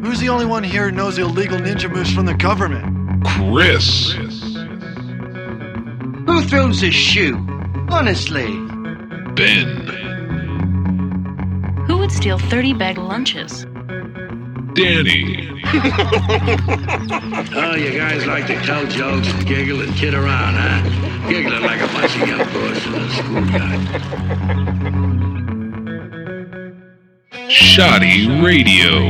Who's the only one here who knows the illegal ninja moves from the government? Chris. Who throws a shoe? Honestly. Ben. Who would steal 30 bag lunches? Danny. Oh, you guys like to tell jokes and giggle and kid around, huh? Giggling like a bunch of young boys in a schoolyard. Shoddy Radio.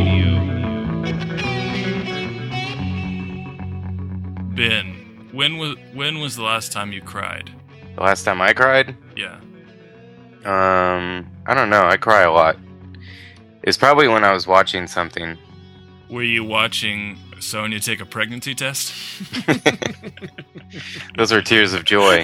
Ben, when was the last time you cried? The last time I cried? Yeah. I don't know. I cry a lot. It's probably when I was watching something. Were you watching Sonia take a pregnancy test? Those are tears of joy.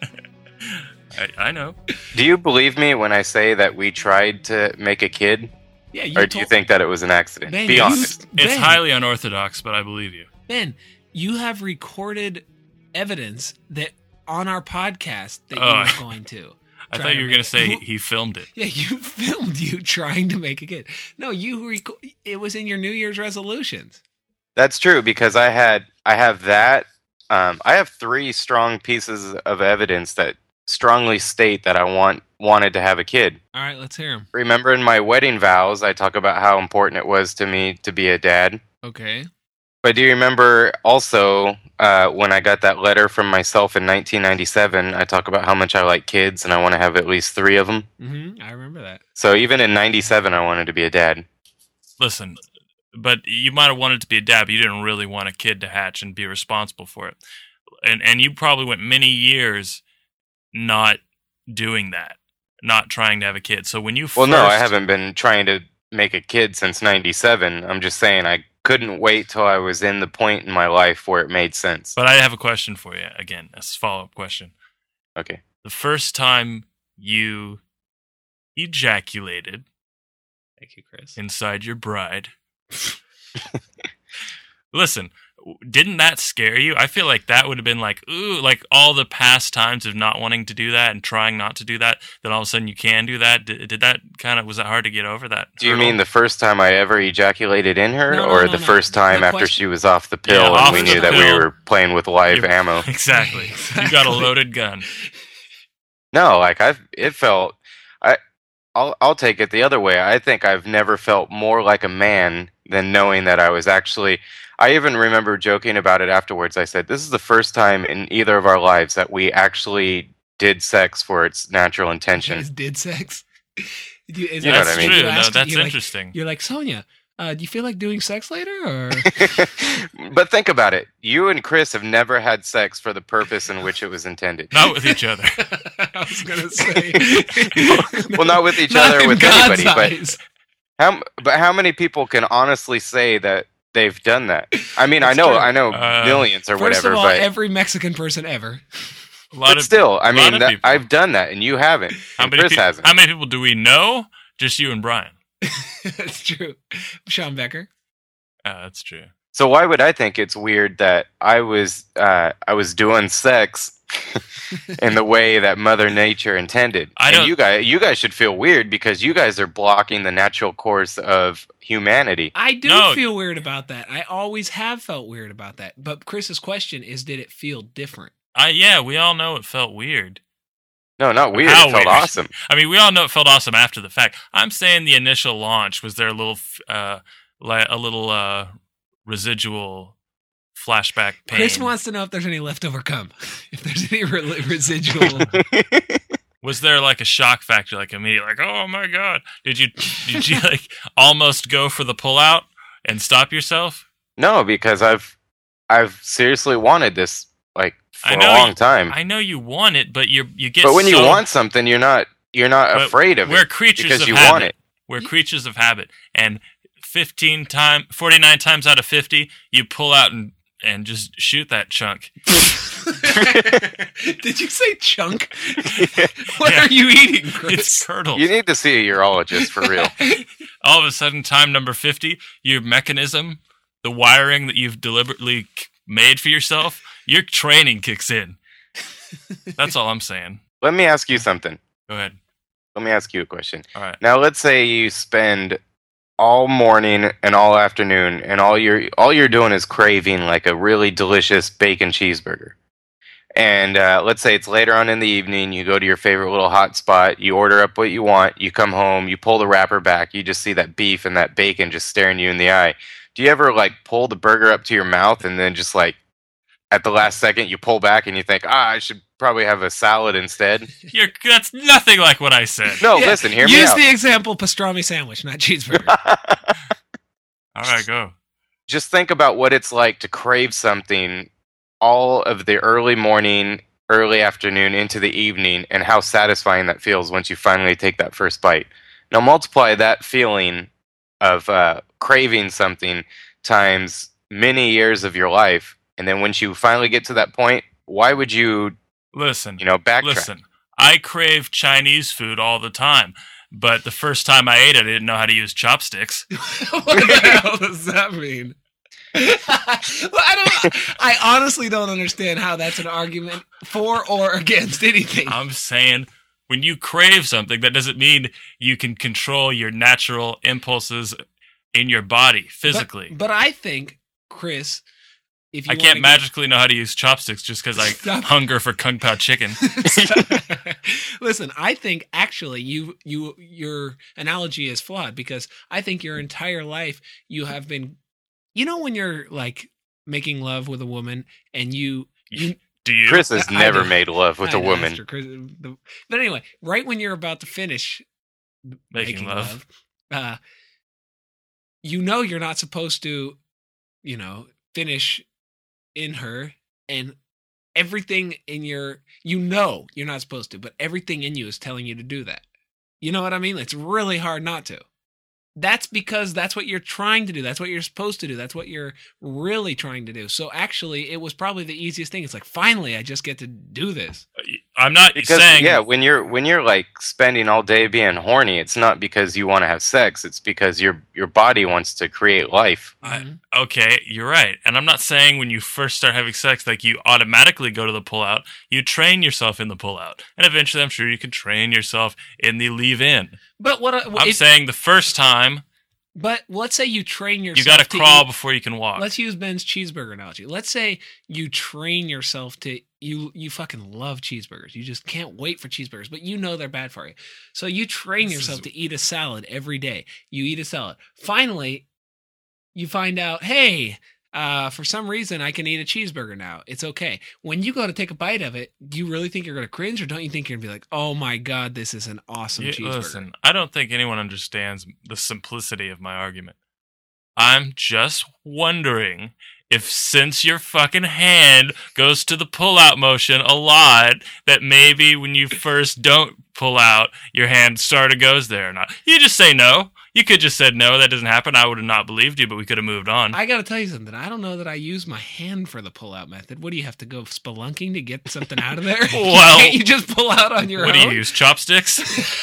I know. Do you believe me when I say that we tried to make a kid? Yeah. Or do you think that it was an accident? Ben, Be honest. It's Ben. highly unorthodox, but I believe you. Ben, you have recorded evidence that on our podcast that Oh, you were going to. I try thought you were make going to say it. he filmed it. Yeah, you filmed you trying to make a kid. No, it was in your New Year's resolutions. That's true because I have that. I have 3 strong pieces of evidence that strongly state that I wanted to have a kid. All right, let's hear them. Remember in my wedding vows, I talk about how important it was to me to be a dad. Okay. But do you remember also when I got that letter from myself in 1997, I talk about how much I like kids and I want to have at least 3 of them? Mm-hmm. I remember that. So even in 97, I wanted to be a dad. Listen, but you might have wanted to be a dad, but you didn't really want a kid to hatch and be responsible for it. And you probably went many years not doing that, not trying to have a kid. So when you Well, no, I haven't been trying to make a kid since 97. I'm just saying I couldn't wait till I was in the point in my life where it made sense. But I have a question for you, again, a follow-up question. Okay. The first time you ejaculated Thank you, Chris. inside your bride, listen, didn't that scare you? I feel like that would have been like, ooh, like all the past times of not wanting to do that and trying not to do that, then all of a sudden you can do that. Did that was that hard to get over that? Do you mean the first time I ever ejaculated in her, or the first time The after question- she was off the pill Yeah, and off we the knew that we pill. were playing with live ammo? Exactly. You got a loaded gun. No, like I'll take it the other way. I think I've never felt more like a man than knowing that I was actually. I even remember joking about it afterwards. I said, "This is the first time in either of our lives that we actually did sex for its natural intention." You guys did sex? You know what I mean? True. You No, asked- that's you're like- interesting. You're like, Sonia, do you feel like doing sex later? Or But think about it. You and Chris have never had sex for the purpose in which it was intended. Not with each other. I was gonna say, Well, not with each Not other, in with God's anybody. eyes. But how many people can honestly say that they've done that? I mean, That's I true. know millions or First whatever, of all, but every Mexican person ever. but still, I mean, people. I've done that, and you haven't. And Chris hasn't. How many people do we know? Just you and Brian. That's true. Sean Becker. That's true. So why would I think it's weird that I was doing sex in the way that Mother Nature intended? And you guys should feel weird because you guys are blocking the natural course of humanity. I do feel weird about that. I always have felt weird about that. But Chris's question is, did it feel different? Yeah, we all know it felt weird. No, not weird. How It felt weird? awesome. I mean, we all know it felt awesome after the fact. I'm saying the initial launch was there a little residual flashback pain. Chris wants to know if there's any leftover cum. If there's any residual. Was there like a shock factor, like immediately, like, oh my god? Did you like almost go for the pullout and stop yourself? No, because I've seriously wanted this like for a long time. I know you want it, but you get. But when you want something, you're not afraid of it. We're creatures because of you habit. want it. We're creatures of habit, and 49 times out of 50, you pull out and just shoot that chunk. Did you say chunk? What are you eating, Chris? It's curdled. You need to see a urologist for real. All of a sudden, time number 50, your mechanism, the wiring that you've deliberately made for yourself, your training kicks in. That's all I'm saying. Let me ask you something. Go ahead. Let me ask you a question. All right. Now, let's say you spend all morning and all afternoon, and all you're doing is craving like a really delicious bacon cheeseburger. And let's say it's later on in the evening, you go to your favorite little hot spot, you order up what you want, you come home, you pull the wrapper back, you just see that beef and that bacon just staring you in the eye. Do you ever like pull the burger up to your mouth and then just like at the last second you pull back and you think, I should probably have a salad instead? That's nothing like what I said. No, listen, hear me Use out. the example pastrami sandwich, not cheeseburger. All right, go. Just think about what it's like to crave something all of the early morning, early afternoon into the evening, and how satisfying that feels once you finally take that first bite. Now multiply that feeling of craving something times many years of your life, and then once you finally get to that point, why would you backtrack? Listen, I crave Chinese food all the time, but the first time I ate it, I didn't know how to use chopsticks. What the hell does that mean? I honestly don't understand how that's an argument for or against anything. I'm saying when you crave something, that doesn't mean you can control your natural impulses in your body physically. But I think, Chris, if you I can't magically know how to use chopsticks just because I hunger for Kung Pao chicken. Listen, I think actually your analogy is flawed, because I think your entire life you have been, when you're like making love with a woman and you do you? Chris has never made love with a woman. But anyway, right when you're about to finish making love, you're not supposed to, finish in her, and everything in you're not supposed to, but everything in you is telling you to do that. You know what I mean? It's really hard not to. That's because that's what you're trying to do. That's what you're supposed to do. That's what you're really trying to do. So actually, it was probably the easiest thing. It's like, finally, I just get to do this. I'm not saying... Yeah, when you're like spending all day being horny, it's not because you want to have sex. It's because your body wants to create life. Okay, you're right. And I'm not saying when you first start having sex, like you automatically go to the pull-out. You train yourself in the pull-out. And eventually, I'm sure you can train yourself in the leave-in. But I'm saying the first time... But let's say you train yourself. You got to crawl before you can walk. Let's use Ben's cheeseburger analogy. Let's say you train yourself to you fucking love cheeseburgers. You just can't wait for cheeseburgers, but you know they're bad for you. So you train yourself to eat a salad every day. You eat a salad. Finally, you find out, hey, for some reason I can eat a cheeseburger now. It's okay. When you go to take a bite of it, do you really think you're going to cringe, or don't you think you're going to be like, oh my God, this is an awesome cheeseburger? Listen, I don't think anyone understands the simplicity of my argument. I'm just wondering if, since your fucking hand goes to the pull-out motion a lot, that maybe when you first don't pull out, your hand sort of goes there or not. You just say no. You could just said no, that doesn't happen. I would have not believed you, but we could have moved on. I got to tell you something. I don't know that I use my hand for the pull-out method. What do you have to go spelunking to get something out of there? Well, can't you just pull out on your own? What do you use, chopsticks?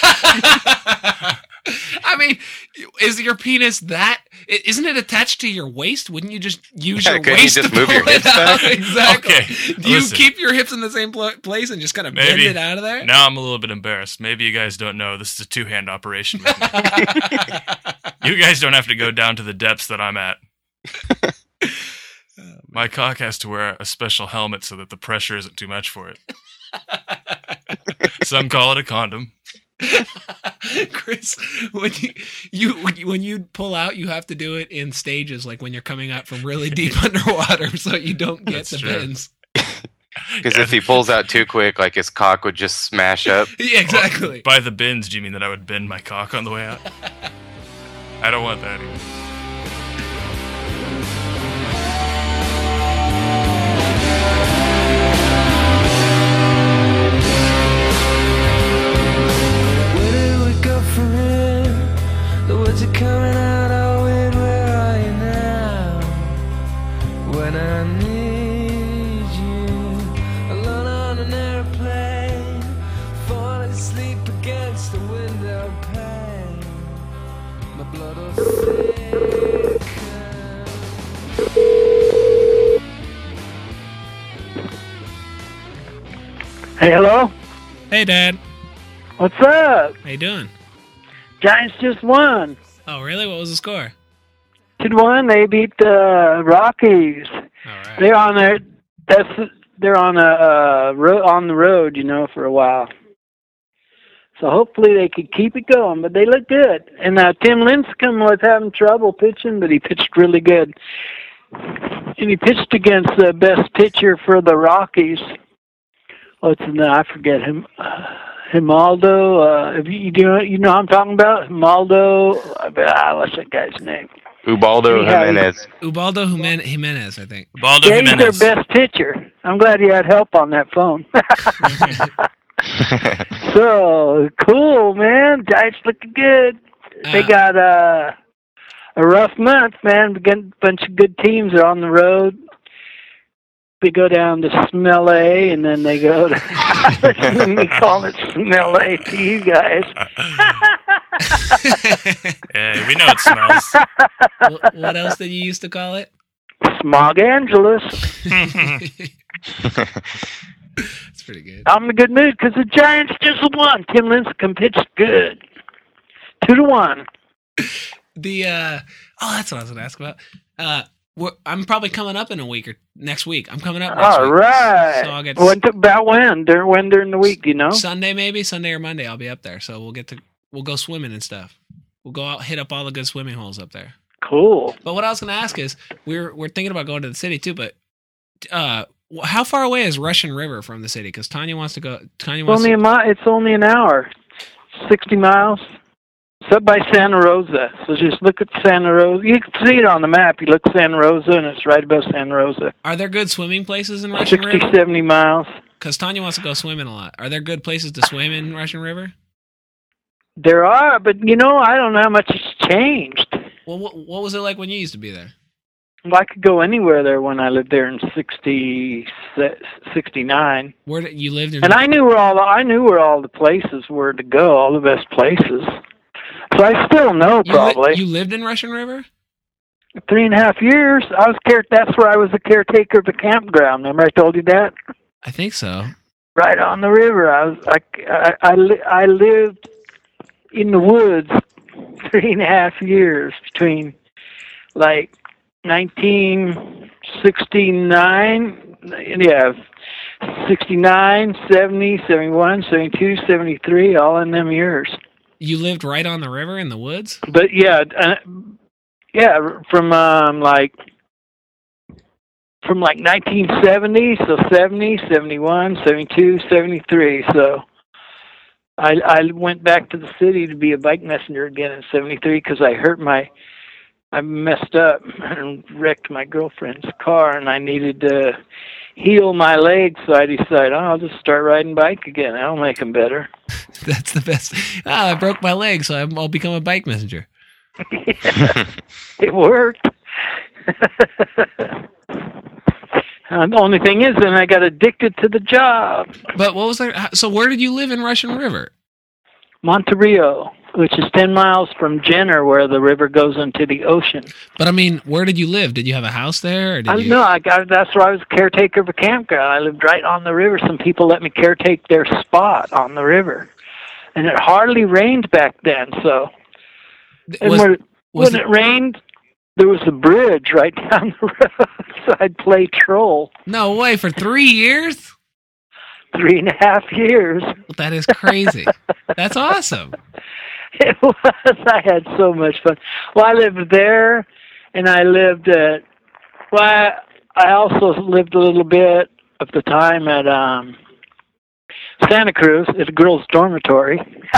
I mean, is your penis that? Isn't it attached to your waist? Wouldn't you just use your waist you just to move pull your hips it out? back? Exactly. Okay, Do you listen. keep your hips in the same place and just kind of bend it out of there? Now I'm a little bit embarrassed. Maybe you guys don't know this is a two-hand operation with me. You guys don't have to go down to the depths that I'm at. My cock has to wear a special helmet so that the pressure isn't too much for it. Some call it a condom. Chris, when you pull out, you have to do it in stages, like when you're coming out from really deep underwater, so you don't get the bends. Because if he pulls out too quick, like his cock would just smash up. Yeah, exactly. By the bends, do you mean that I would bend my cock on the way out? I don't want that either. Coming out of wind, where are you now? When I need you, alone on an airplane, falling asleep against the window pane, my blood will thicken. Hey, hello? Hey, Dad. What's up? How you doing? Giants just won. Oh, really? What was the score? 2-1. They beat the Rockies. All right. They're on there. They're on on the road, for a while. So hopefully they could keep it going, but they look good. And Tim Lincecum was having trouble pitching, but he pitched really good. And he pitched against the best pitcher for the Rockies. What's his name? I forget him. Himaldo. You know what I'm talking about? Himaldo. What's that guy's name? Ubaldo Jimenez. Ubaldo Jimenez, I think. Ubaldo yeah, Jimenez. he's their best pitcher. I'm glad you had help on that phone. So, cool, man. Giants looking good. They got a rough month, man. We got a bunch of good teams are on the road. They go down to Smell-A, and then they go to... we call it Smell-A to you guys. Yeah, we know it smells. What else did you used to call it? Smog Angeles. That's pretty good. I'm in a good mood because the Giants just won. Tim Lincecum pitched good. 2-1. That's what I was going to ask about. I'm probably coming up in a week or next week. I'm coming up. All right. So I'll get about when? When during the week? Do you know? Sunday or Monday. I'll be up there, so we'll go swimming and stuff. We'll go out, hit up all the good swimming holes up there. Cool. But what I was going to ask is, we're thinking about going to the city too. But how far away is Russian River from the city? Because Tanya wants to go. It's only an hour, 60 miles. It's up by Santa Rosa. So just look at Santa Rosa. You can see it on the map. You look at Santa Rosa, and it's right above Santa Rosa. Are there good swimming places in Russian 60, River? 70 miles. Because Tanya wants to go swimming a lot. Are there good places to swim in Russian River? There are, but I don't know how much it's changed. Well, what was it like when you used to be there? Well, I could go anywhere there when I lived there in 69. Where did you lived in? And I knew where all the places were to go, all the best places. So I still know probably. You lived in Russian River? 3.5 years. That's where I was the caretaker of the campground. Remember I told you that? I think so. Right on the river. I lived in the woods 3.5 years between 1969, 69, 70, 71, 72, 73, all in them years. You lived right on the river in the woods? But from 1970, so 70, 71, 72, 73. So I went back to the city to be a bike messenger again in 73 because I messed up and wrecked my girlfriend's car, and I needed to heal my legs, so I decided, I'll just start riding bike again. That'll make them better. That's the best. I broke my leg, so I'll become a bike messenger. Yeah, it worked. The only thing is, then I got addicted to the job. But what was that? So where did you live in Russian River? Monterio, which is 10 miles from Jenner, where the river goes into the ocean. But I mean, where did you live? Did you have a house there? Or that's where I was caretaker of a campground. I lived right on the river. Some people let me caretake their spot on the river. And it hardly rained back then, so... when it rained, there was a bridge right down the road, so I'd play troll. No way, for 3 years? 3.5 years. That is crazy. That's awesome. It was. I had so much fun. Well, I lived there, and I lived at... Well, I also lived a little bit of the time at Santa Cruz at a girls' dormitory.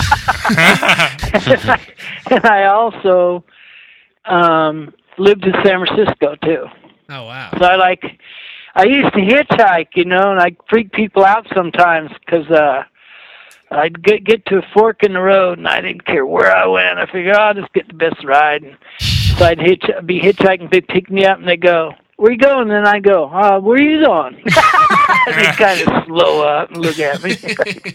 And I also lived in San Francisco, too. Oh, wow. So I used to hitchhike, and I'd freak people out sometimes because I'd get to a fork in the road, and I didn't care where I went. I figured, I'll just get the best ride. And so I'd be hitchhiking, they'd pick me up, and they go, where you going? And then I go, where are you going? And they kind of slow up and look at me.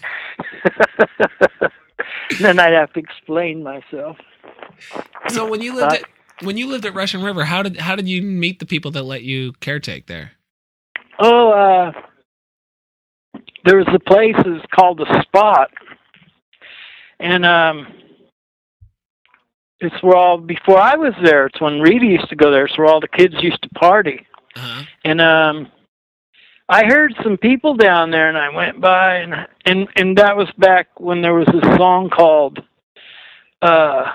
And then I'd have to explain myself. So when you lived at Russian River, how did you meet the people that let you caretake there? Oh, there was a place that's called The Spot, and it's where all, before I was there, it's when Rita used to go there. It's where all the kids used to party. Uh-huh. And I heard some people down there, and I went by, and that was back when there was this song called, I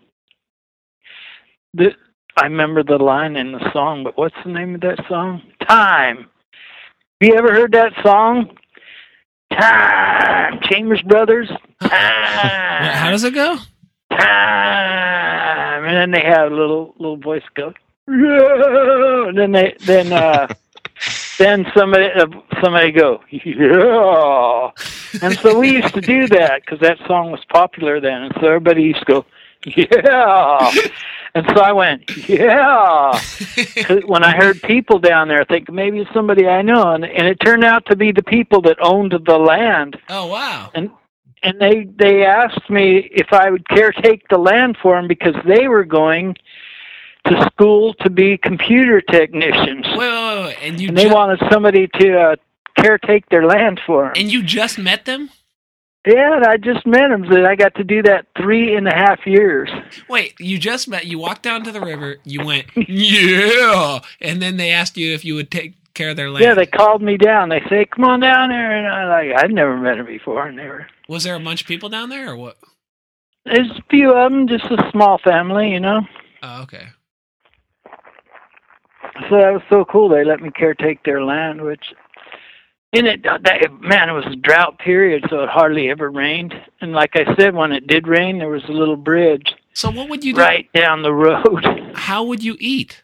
remember the line in the song, but what's the name of that song? Time. Have you ever heard that song? Time. Chambers Brothers. Time. How does it go? Time. And then they have a little voice go, yeah. And then somebody go, yeah. And so we used to do that because that song was popular then. And so everybody used to go, yeah. And so I went, yeah. 'Cause when I heard people down there, I think maybe it's somebody I know. And it turned out to be the people that owned the land. Oh, wow. And they asked me if I would caretake the land for them because they were going to school to be computer technicians. Wait. And they wanted somebody to caretake their land for them. And you just met them? Yeah, and I just met them. So I got to do that 3.5 years. Wait, you just met, you walked down to the river, you went, yeah, and then they asked you if you would take care of their land. Yeah, they called me down. They say, come on down there. And I'd never met them before. Was there a bunch of people down there, or what? There's a few of them, just a small family, you know. Oh, okay. So that was so cool. They let me caretake their land, which, it was a drought period, so it hardly ever rained. And like I said, when it did rain, there was a little bridge. So what would you do? Right down the road. How would you eat?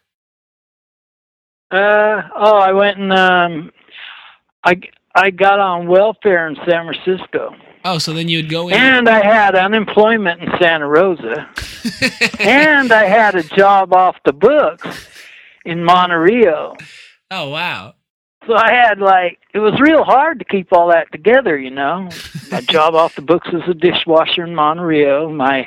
I went and I got on welfare in San Francisco. Oh, so then you'd go in. And I had unemployment in Santa Rosa. And I had a job off the books in Monterio. Oh, wow. So I had, it was real hard to keep all that together, you know. My job off the books as a dishwasher in Monterio, my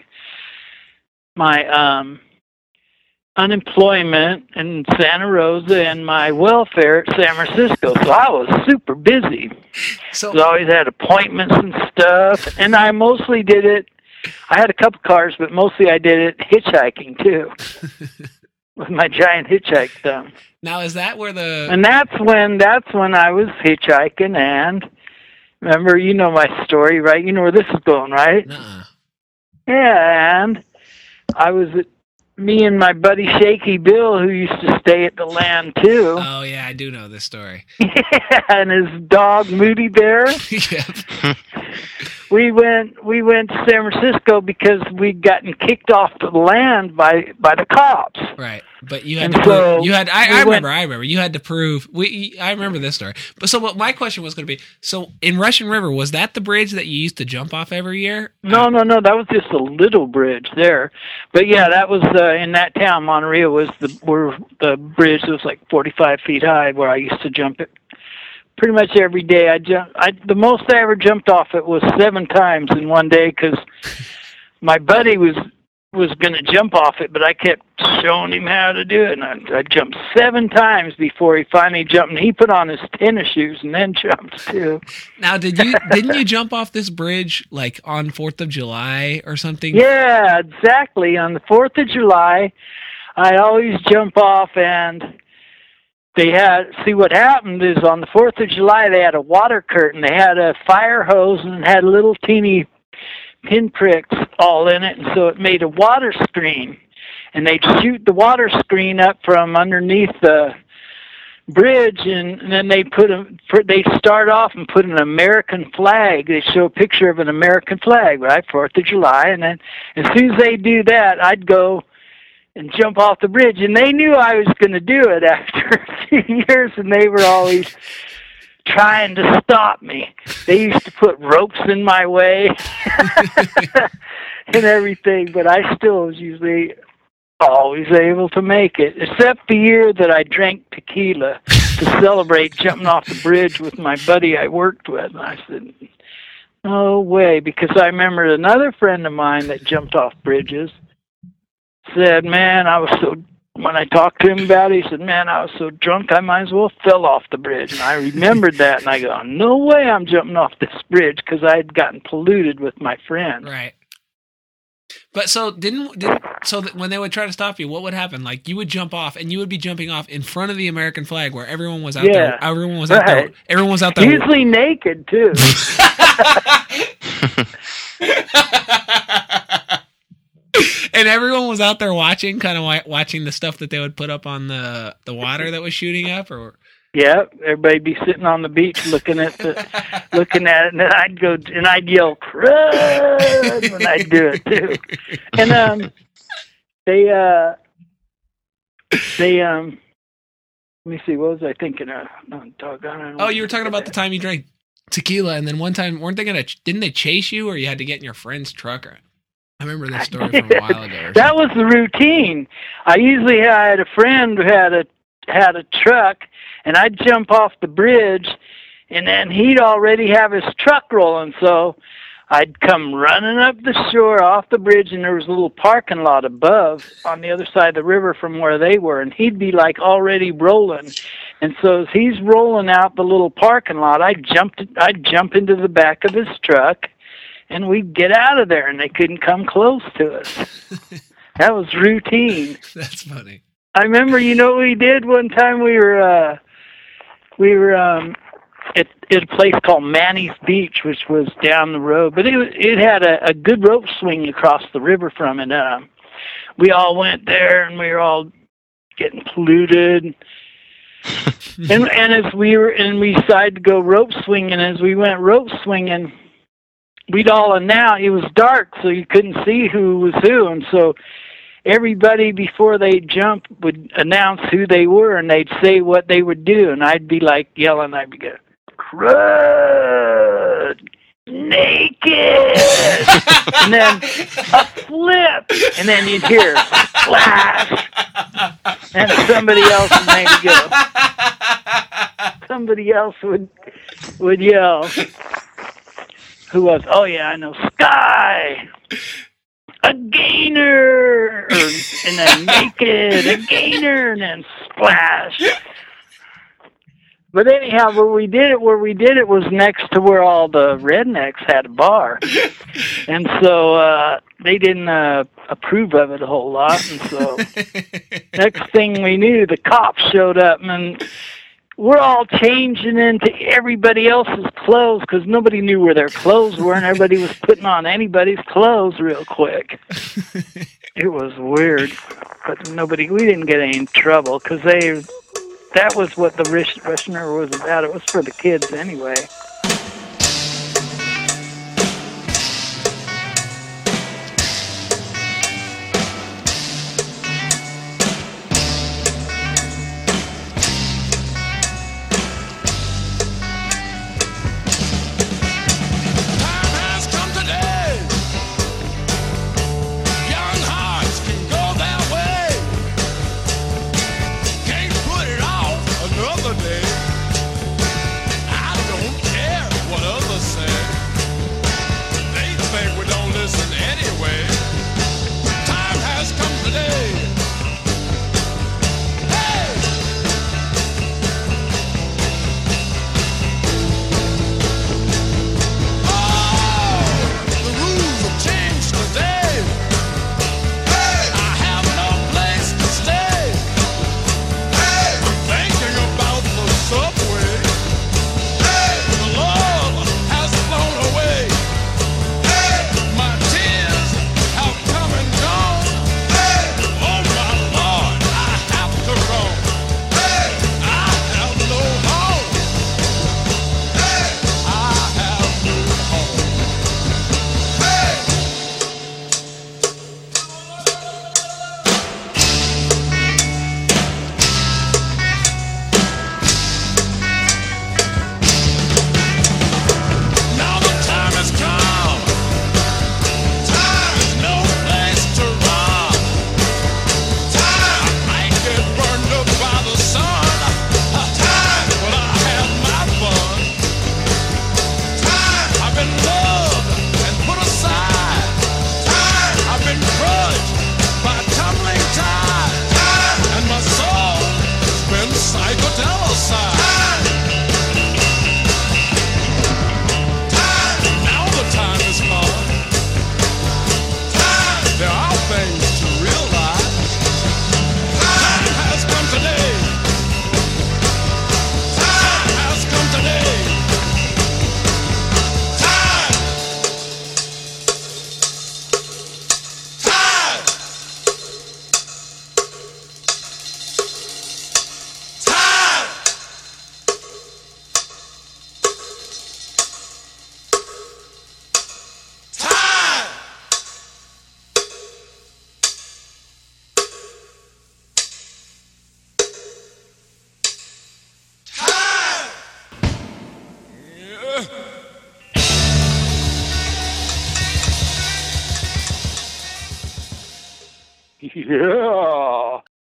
unemployment in Santa Rosa, and my welfare at San Francisco. So I was super busy. So I always had appointments and stuff, and I mostly did it. I had a couple cars, but mostly I did it hitchhiking too, with my giant hitchhike thumb. Now is that where the? And that's when I was hitchhiking, and remember, you know my story, right? You know where this is going, right? Nuh-uh. Yeah, and I was at. Me and my buddy Shaky Bill, who used to stay at the land too. Oh yeah, I do know this story. Yeah, and his dog Moody Bear. Yep. We went to San Francisco because we'd gotten kicked off the land by the cops. Right, but you had to prove. You had. I remember. You had to prove. I remember this story. But so, what my question was going to be: so in Russian River, was that the bridge that you used to jump off every year? No. That was just a little bridge there. But yeah, that was in that town. Monterio was where the bridge was 45 feet high, where I used to jump it. Pretty much every day the most I ever jumped off it was 7 times in one day because my buddy was going to jump off it, but I kept showing him how to do it, and I jumped 7 times before he finally jumped. And he put on his tennis shoes and then jumped too. Now, didn't you jump off this bridge on 4th of July or something? Yeah, exactly. On the 4th of July, I always jump off, and what happened is on the 4th of July, they had a water curtain. They had a fire hose and had little teeny pinpricks all in it, and so it made a water screen. And they'd shoot the water screen up from underneath the bridge, and then they start off and put an American flag. They show a picture of an American flag, right, 4th of July. And then as soon as they do that, I'd go and jump off the bridge. And they knew I was going to do it after a few years, and they were always trying to stop me. They used to put ropes in my way and everything, but I still was usually always able to make it, except the year that I drank tequila to celebrate jumping off the bridge with my buddy I worked with. And I said, no way, because I remember another friend of mine that jumped off bridges said, man, when I talked to him about it, he said, man, I was so drunk I might as well fell off the bridge. And I remembered that, and I go, no way I'm jumping off this bridge, because I had gotten polluted with my friend. Right. But so when they would try to stop you, what would happen? Like you would jump off, and you would be jumping off in front of the American flag, where everyone was out there. Everyone was out there. Everyone was out there. Usually naked too. And everyone was out there watching, kind of watching the stuff that they would put up on the water that was shooting up, or. Yeah, everybody'd be sitting on the beach looking at it, and then I'd go and I'd yell "crud" when I'd do it too. And they let me see, what was I thinking of? Oh, you were talking about the time you drank tequila, and then one time didn't they chase you, or you had to get in your friend's truck? Or I remember this story from a while ago. That was the routine. I usually had a friend who had a truck, and I'd jump off the bridge, and then he'd already have his truck rolling, so I'd come running up the shore off the bridge, and there was a little parking lot above on the other side of the river from where they were, and he'd be like already rolling. And so as he's rolling out the little parking lot, I'd jump into the back of his truck, and we'd get out of there, and they couldn't come close to us. That was routine. That's funny. I remember, you know what we did one time? We were at a place called Manny's Beach, which was down the road, but it had a good rope swing across the river from it. We all went there, and we were all getting polluted. and as we decided to go rope swinging, as we went rope swinging, we'd all announce. It was dark, so you couldn't see who was who, and so everybody before they jump would announce who they were, and they'd say what they would do, and I'd be like yelling, I'd be going, "Crud, naked," and then a flip, and then you'd hear splash, and somebody else would maybe go. Somebody else would yell. Who was? Oh yeah, I know. Sky. A gainer, and then naked, a gainer, and then splash. But anyhow, where we did it was next to where all the rednecks had a bar, and so they didn't approve of it a whole lot. And so next thing we knew, the cops showed up, and we're all changing into everybody else's clothes because nobody knew where their clothes were, and everybody was putting on anybody's clothes real quick. It was weird, but we didn't get any trouble because that was what the Russian River was about. It was for the kids anyway. Another day, I don't care.